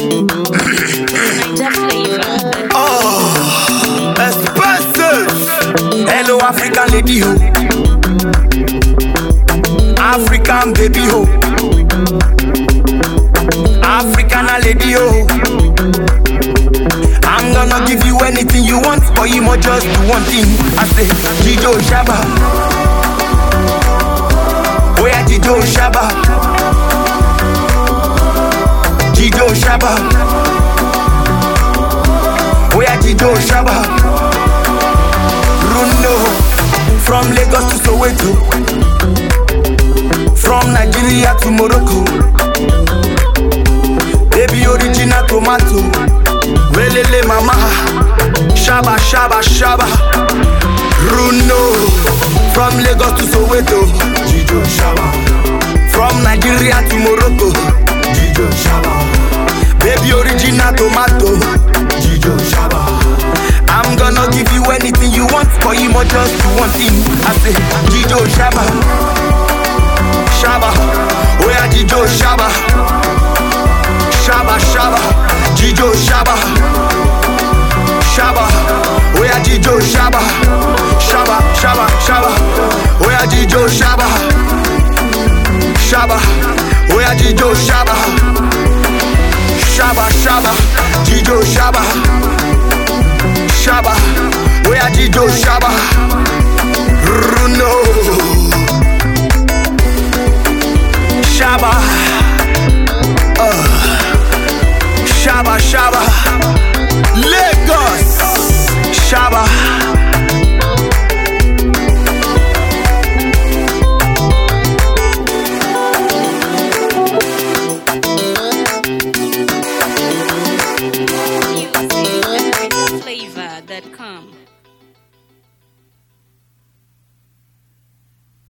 Niger flavor. Oh, expensive. Hello, African lady, ho. African baby, ho. African lady, ho. I'm gonna give you anything you want, but you must just do one thing. I say, Jijo Shaba. Oh yeah, Jijo Shaba. Jijo Shaba. Oh yeah, Jijo Shaba. Bruno. From Lagos to Soweto. From Nigeria to Morocco. Baby original tomato. Welele mama. Shaba, shaba, shaba. Bruno. From Lagos to Soweto. Jijo Shaba. From Nigeria to Morocco. Jijo Shaba. Baby original tomato. Jijo Shaba. I'm gonna give you anything you want, but you must just do one thing. I say, Jijo Shaba. Shaba. Oh yeah, Jijo Shaba. Shaba, shaba. Jijo Shaba. Shaba. Oh yeah, Jijo Shaba. Shaba, shaba, shaba. Oh yeah, Jijo Shaba. Shaba. Oh yeah, Jijo Shaba. Shaba, shaba. Jijo Shaba. Shaba. Oh yeah, Jijo Shaba. Bruno. Shaba. Shaba, shaba. Lagos. Shaba. Music at NigerFlavor.com.